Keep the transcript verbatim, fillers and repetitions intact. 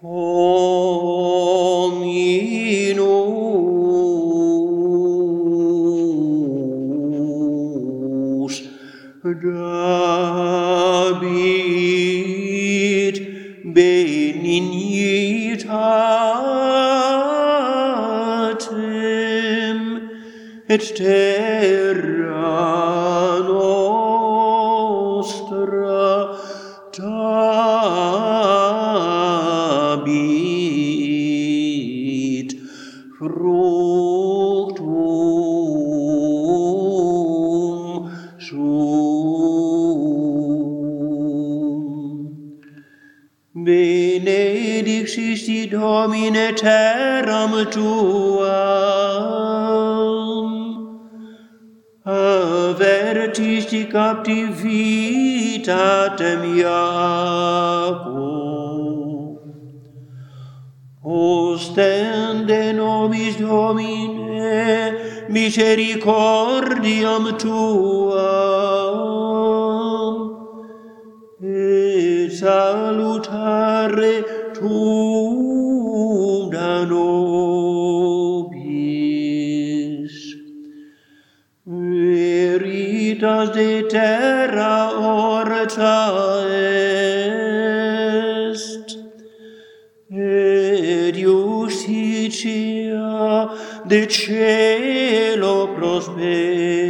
Dominus dabit benignitatem et terra nostra dabit fructum suum. Benedicti Domine terram tuam, avertisti captivitatem Iacob. Ostende nobis Domine misericordiam tuam, et salutare tuum da nobis. Veritas de terra orta est, et justitia de cielo prosper.